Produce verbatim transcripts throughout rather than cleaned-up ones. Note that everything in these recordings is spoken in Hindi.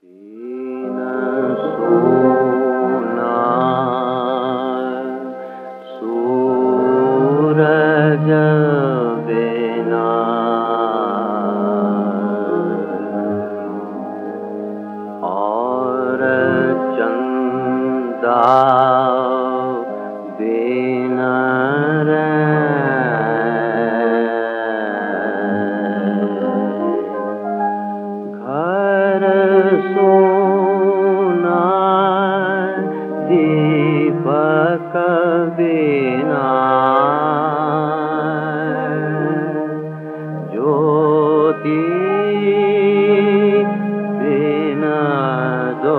दीन सोना सूरज बिना और चंदा बिन घर सोना दीपक बिना ज्योति बिना दो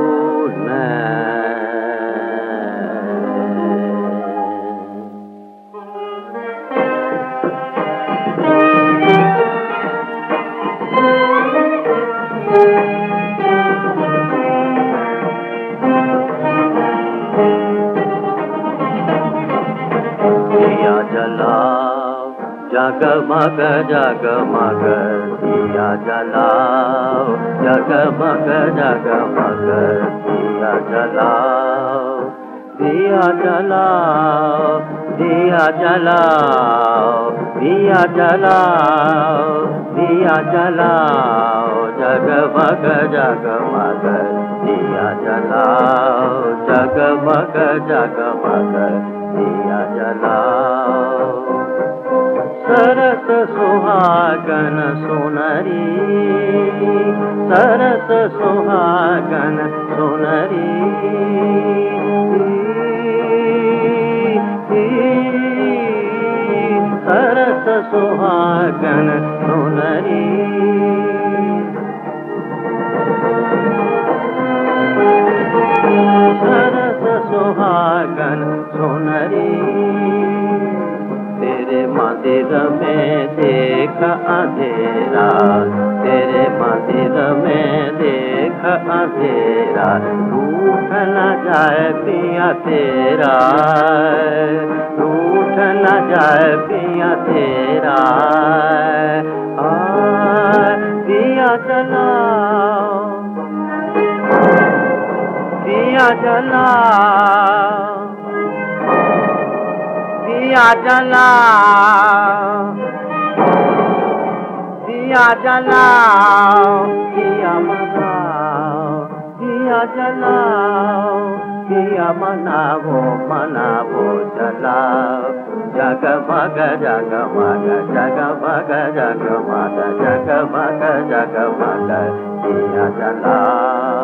दिया जलाओ जगमग जगमग दिया जलाओ जगमग जगमग दिया जलाओ दिया जलाओ दिया जलाओ दिया जलाओ दिया जलाओ जगमग जगमग दिया जलाओ जगमग जगमग दिया जलाओ सरस सुहागन सुनरी सरस सुहागन सुनरी सरस सुहागन सुनरी सरस सुहागन सुनरी तेरे मंदिर में देख अंधेरा तेरे मंदिर में देख अंधेरा रूठ न जाए पिया तेरा रूठ न जाए पिया तेरा आ पिया जलाओ पिया जलाओ दिया जलाओ दिया जलाओ दिया मनाओ दिया जलाओ दिया मनावो मनावो जलाओ जगमग जगमग जगमग जगमग जगमग जगमग दिया जलाओ